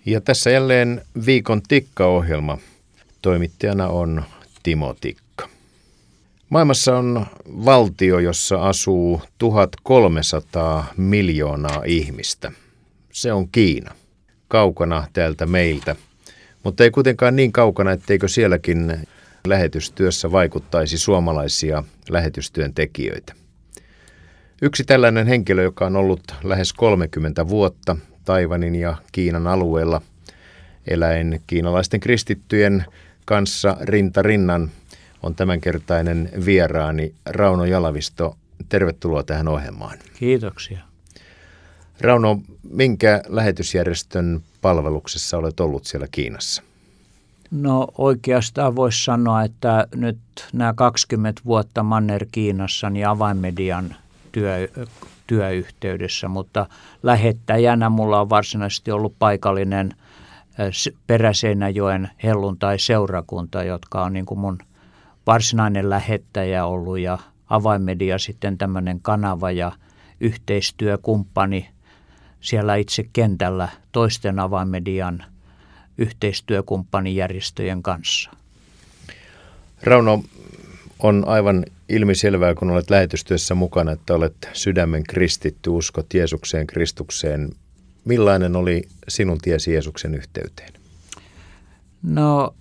Ja tässä jälleen viikon Tikka-ohjelma. Toimittajana on Timo Tikka. Maailmassa on valtio, jossa asuu 1300 miljoonaa ihmistä. Se on Kiina, kaukana täältä meiltä, mutta ei kuitenkaan niin kaukana, etteikö sielläkin lähetystyössä vaikuttaisi suomalaisia lähetystyöntekijöitä. Yksi tällainen henkilö, joka on ollut lähes 30 vuotta Taiwanin ja Kiinan alueella eläen kiinalaisten kristittyjen kanssa rinta rinnan, on tämänkertainen vieraani Rauno Jalavisto. Tervetuloa tähän ohjelmaan. Kiitoksia. Rauno, minkä lähetysjärjestön palveluksessa olet ollut siellä Kiinassa? No oikeastaan voisi sanoa, että nyt nämä 20 vuotta Manner-Kiinassa niin avainmedian työyhteydessä, mutta lähettäjänä mulla on varsinaisesti ollut paikallinen Peräseinäjoen helluntai-seurakunta, jotka on niin kuin mun varsinainen lähettäjä ollut ja avainmedia sitten tämmöinen kanava ja yhteistyökumppani siellä itse kentällä toisten avainmedian yhteistyökumppanijärjestöjen kanssa. Rauno, on aivan ilmiselvää, kun olet lähetystyössä mukana, että olet sydämen kristitty, uskot Jeesukseen, Kristukseen. Millainen oli sinun tiesi Jeesuksen yhteyteen? No,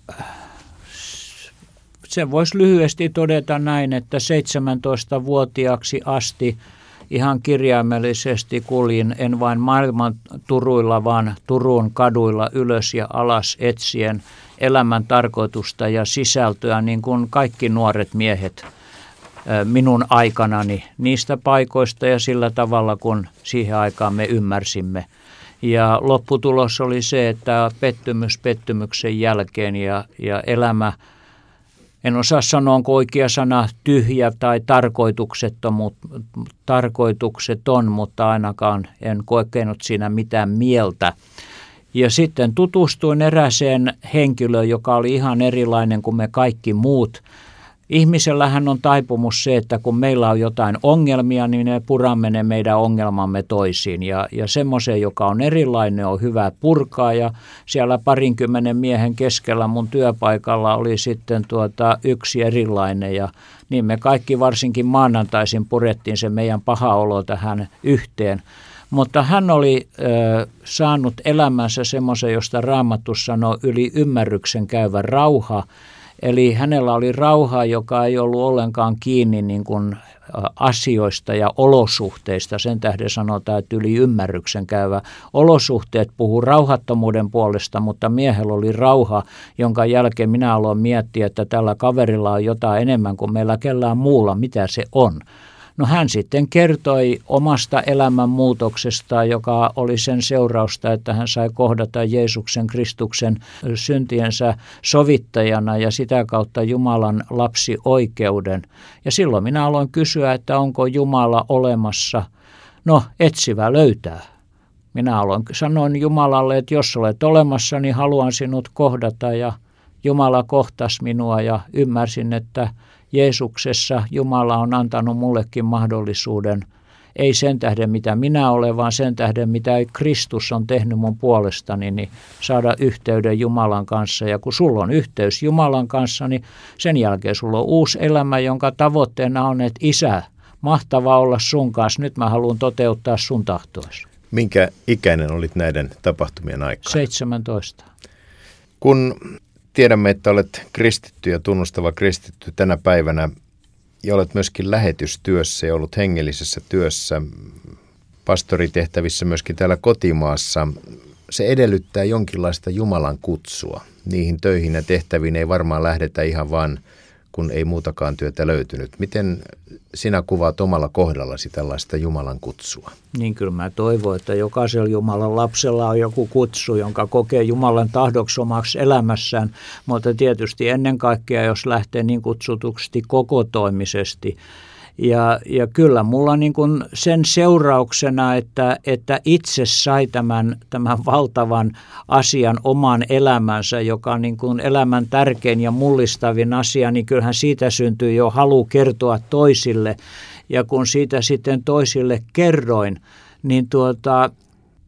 se voisi lyhyesti todeta näin, että 17-vuotiaaksi asti ihan kirjaimellisesti kuljin en vain maailman turuilla, vaan Turun kaduilla ylös ja alas etsien elämän tarkoitusta ja sisältöä, niin kuin kaikki nuoret miehet minun aikanani niistä paikoista ja sillä tavalla, kun siihen aikaan me ymmärsimme. Ja lopputulos oli se, että pettymys pettymyksen jälkeen ja elämä, en osaa sanoa, onko oikea sana tyhjä tai tarkoitukseton, mutta ainakaan en kokenut siinä mitään mieltä. Ja sitten tutustuin erääseen henkilöön, joka oli ihan erilainen kuin me kaikki muut. Ihmisellähän on taipumus se, että kun meillä on jotain ongelmia, niin me puramme ne meidän ongelmamme toisiin. Ja semmoisen, joka on erilainen, on hyvä purkaa. Ja siellä 20 miehen keskellä mun työpaikalla oli sitten yksi erilainen. Ja niin me kaikki varsinkin maanantaisin purettiin se meidän paha olo tähän yhteen. Mutta hän oli saanut elämänsä semmoisen, josta Raamattu sanoo yli ymmärryksen käyvä rauha. Eli hänellä oli rauha, joka ei ollut ollenkaan kiinni niin kuin asioista ja olosuhteista. Sen tähden sanotaan, että yli ymmärryksen käyvä. Olosuhteet puhuu rauhattomuuden puolesta, mutta miehellä oli rauha, jonka jälkeen minä aloin miettiä, että tällä kaverilla on jotain enemmän kuin meillä kellään muulla. Mitä se on? No hän sitten kertoi omasta elämänmuutoksestaan, joka oli sen seurausta, että hän sai kohdata Jeesuksen Kristuksen syntiensä sovittajana ja sitä kautta Jumalan lapsioikeuden. Ja silloin minä aloin kysyä, että onko Jumala olemassa. No, etsivä löytää. Minä sanoin Jumalalle, että jos olet olemassa, niin haluan sinut kohdata ja Jumala kohtasi minua ja ymmärsin, että Jeesuksessa Jumala on antanut mullekin mahdollisuuden, ei sen tähden mitä minä olen, vaan sen tähden mitä Kristus on tehnyt mun puolestani, niin saada yhteyden Jumalan kanssa. Ja kun sulla on yhteys Jumalan kanssa, niin sen jälkeen sulla on uusi elämä, jonka tavoitteena on, että Isä, mahtavaa olla sun kanssa, nyt mä haluan toteuttaa sun tahtoisi. Minkä ikäinen olit näiden tapahtumien aikaan? 17. Kun tiedämme, että olet kristitty ja tunnustava kristitty tänä päivänä ja olet myöskin lähetystyössä ja ollut hengellisessä työssä, pastoritehtävissä myöskin täällä kotimaassa. Se edellyttää jonkinlaista Jumalan kutsua. Niihin töihin ja tehtäviin ei varmaan lähdetä ihan vaan, kun ei muutakaan työtä löytynyt. Miten sinä kuvaat omalla kohdallasi tällaista Jumalan kutsua? Niin kyllä mä toivon, että jokaisella Jumalan lapsella on joku kutsu, jonka kokee Jumalan tahdoksi omaksi elämässään, mutta tietysti ennen kaikkea, jos lähtee niin kutsutusti kokotoimisesti. Ja kyllä mulla niin kuin sen seurauksena, että itse sai tämän valtavan asian oman elämänsä, joka on niin kuin elämän tärkein ja mullistavin asia, niin kyllähän siitä syntyy jo halu kertoa toisille. Ja kun siitä sitten toisille kerroin, niin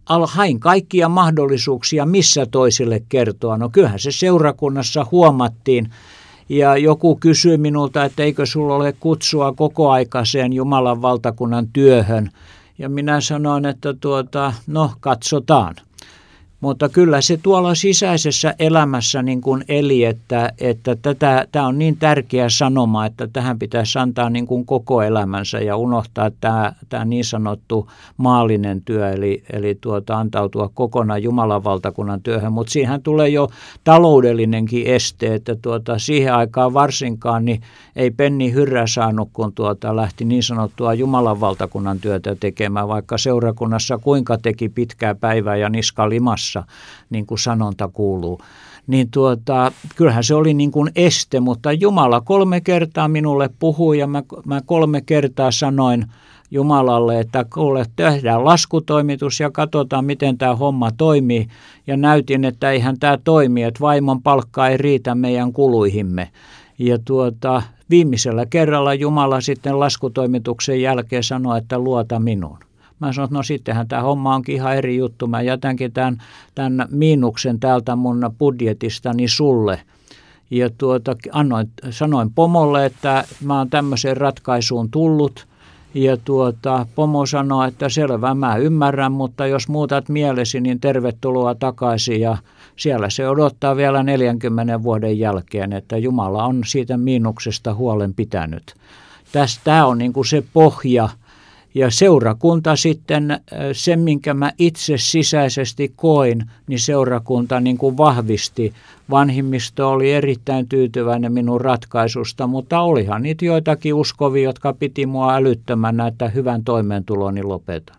hain kaikkia mahdollisuuksia, missä toisille kertoa. No kyllähän se seurakunnassa huomattiin. Ja joku kysyi minulta, että eikö sulla ole kutsua kokoaikaiseen Jumalan valtakunnan työhön. Ja minä sanoin, että no katsotaan. Mutta kyllä se tuolla sisäisessä elämässä niin kuin eli, että tämä on niin tärkeä sanoma, että tähän pitäisi antaa niin kuin koko elämänsä ja unohtaa tämä niin sanottu maallinen työ, eli antautua kokonaan Jumalan valtakunnan työhön. Mutta siihen tulee jo taloudellinenkin este, että siihen aikaan varsinkaan niin ei penni hyrrä saanut, kun lähti niin sanottua Jumalan valtakunnan työtä tekemään, vaikka seurakunnassa kuinka teki pitkää päivää ja niska limassa. Niin kuin sanonta kuuluu, niin kyllähän se oli niin kuin este, mutta Jumala 3 kertaa minulle puhui ja mä 3 kertaa sanoin Jumalalle, että kuule, tehdään laskutoimitus ja katsotaan, miten tämä homma toimii. Ja näytin, että eihän tämä toimi, että vaimon palkka ei riitä meidän kuluihimme. Ja viimeisellä kerralla Jumala sitten laskutoimituksen jälkeen sanoi, että luota minuun. Mä sanoin, että no sittenhän tämä homma onkin ihan eri juttu. Mä jätänkin tämän miinuksen täältä mun budjetistani sulle. Ja sanoin pomolle, että mä oon tämmöiseen ratkaisuun tullut. Ja pomo sanoi, että selvä, mä ymmärrän, mutta jos muutat mielesi, niin tervetuloa takaisin. Ja siellä se odottaa vielä 40 vuoden jälkeen, että Jumala on siitä miinuksesta huolen pitänyt. Tämä on niin kuin se pohja. Ja seurakunta sitten, sen minkä mä itse sisäisesti koin, niin seurakunta niin kuin vahvisti. Vanhimmisto oli erittäin tyytyväinen minun ratkaisusta, mutta olihan niitä joitakin uskovia, jotka piti mua älyttömänä, että hyvän toimeentuloni lopetan.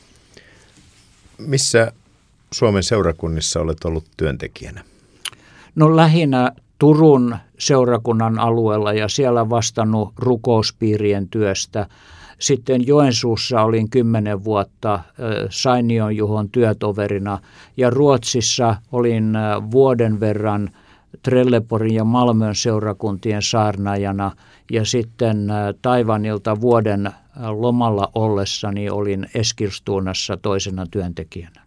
Missä Suomen seurakunnissa olet ollut työntekijänä? No lähinnä Turun seurakunnan alueella ja siellä vastannut rukouspiirien työstä. Sitten Joensuussa olin 10 vuotta Sainion Juhon työtoverina ja Ruotsissa olin vuoden verran Trelleborgin ja Malmön seurakuntien saarnaajana ja sitten Taiwanilta vuoden lomalla ollessani olin Eskilstunassa toisena työntekijänä.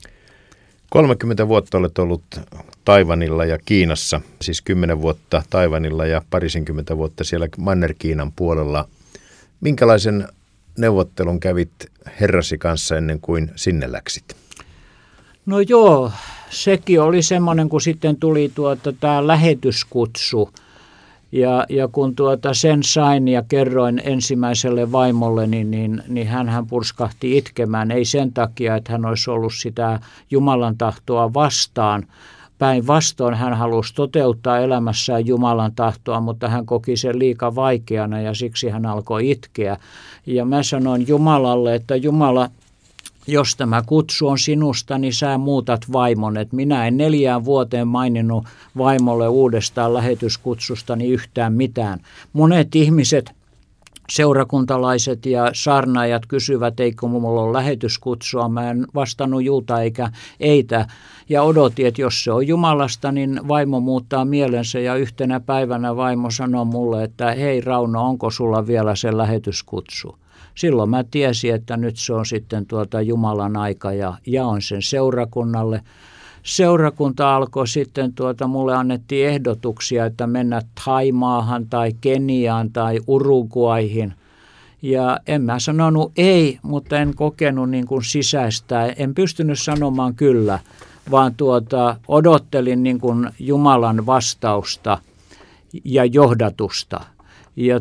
30 vuotta olet ollut Taiwanilla ja Kiinassa, siis 10 vuotta Taiwanilla ja parisenkymmentä vuotta siellä Manner-Kiinan puolella. Minkälaisen neuvottelun kävit herrasi kanssa ennen kuin sinne läksit? No joo, sekin oli semmoinen, kun sitten tuli tämä lähetyskutsu. Ja kun sen sain ja kerroin ensimmäiselle vaimolle, niin hän purskahti itkemään. Ei sen takia, että hän olisi ollut sitä Jumalan tahtoa vastaan. Päinvastoin hän halusi toteuttaa elämässään Jumalan tahtoa, mutta hän koki sen liika vaikeana ja siksi hän alkoi itkeä. Ja mä sanoin Jumalalle, että Jumala, jos tämä kutsu on sinusta, niin sä muutat vaimon. Et minä en 4 vuoteen maininnut vaimolle uudestaan lähetyskutsusta yhtään mitään. Monet ihmiset, seurakuntalaiset ja saarnaajat kysyvät, eikö minulla ole lähetyskutsua. Mä en vastannut juuta eikä eitä ja odotin, että jos se on Jumalasta, niin vaimo muuttaa mielensä ja yhtenä päivänä vaimo sanoi mulle, että hei Rauno, onko sulla vielä se lähetyskutsu? Silloin mä tiesin, että nyt se on sitten Jumalan aika ja jaoin sen seurakunnalle. Seurakunta alkoi sitten, mulle annettiin ehdotuksia, että mennä Thaimaahan tai Keniaan tai Uruguayhin. Ja en mä sanonut ei, mutta en kokenut niin kuin sisäistä. En pystynyt sanomaan kyllä, vaan odottelin niin kuin Jumalan vastausta ja johdatusta. Ja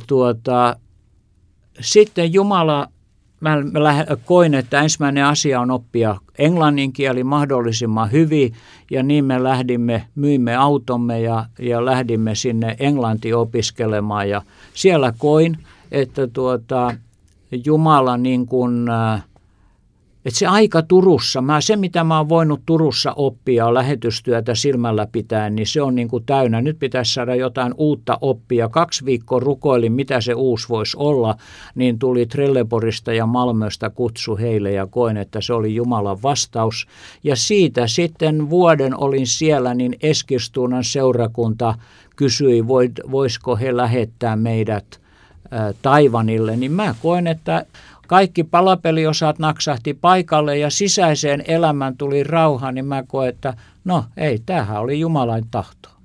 sitten Jumala, mä koin, että ensimmäinen asia on oppia englannin kieli mahdollisimman hyvin ja niin me myimme automme ja lähdimme sinne Englantiin opiskelemaan ja siellä koin, että Jumala niin kuin, että se aika Turussa, se mitä mä oon voinut Turussa oppia lähetystyötä silmällä pitäen, niin se on niin kuin täynnä. Nyt pitäisi saada jotain uutta oppia. 2 viikkoa rukoilin, mitä se uusi voisi olla, niin tuli Trelleborgista ja Malmöstä kutsu heille ja koin, että se oli Jumalan vastaus. Ja siitä sitten vuoden olin siellä, niin Eskilstunan seurakunta kysyi, voisiko he lähettää meidät Taiwanille, niin mä koen, että kaikki palapeliosat naksahti paikalle ja sisäiseen elämään tuli rauha, niin mä koen, että no ei, tämähän oli Jumalan tahto.